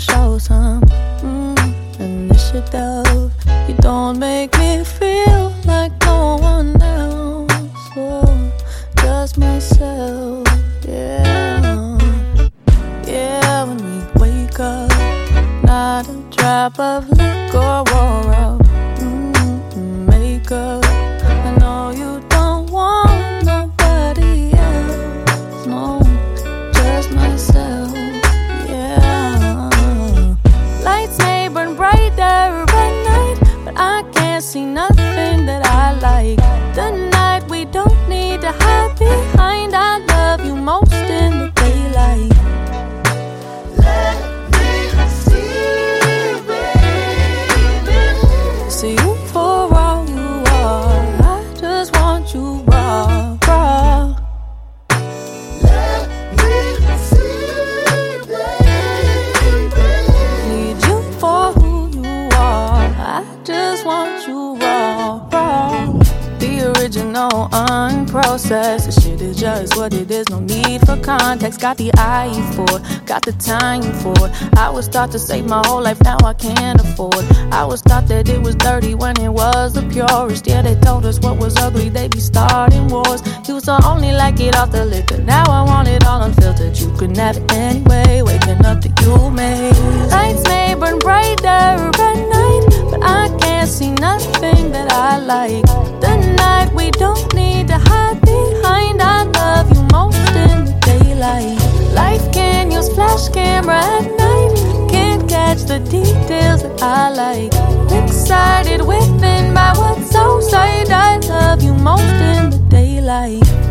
show some initiative. You don't make me feel like no one else, oh, just myself, yeah. Yeah, when we wake up, not a drop of liquor or makeup. I know you don't want nobody else, no, just myself, yeah. Lights may burn brighter at night, but I can't see nothing that I like. The night we don't need to hide behind. I love you most in the daylight. See you for all you are. I just want you raw, raw. Let me see, baby. Need you for who you are. I just want you raw, raw. The original, unprocessed. The shit is just what it is, no need for context. Got the eye for it, got the time for it. I was taught to save my whole life, now I can't afford. I was taught that it was dirty when it was the purest. Yeah, they told us what was ugly, they be starting wars. Used to only like it off the liquor, now I want it all unfiltered. You can have it anyway, waking up to you, mate. Lights may burn brighter at night, but I can't see nothing that I like. The night we don't need to hide behind. I love you most in the daylight. Life can use flash camera at night, can't catch the details that I like. Excited within by what's outside. I love you most in the daylight.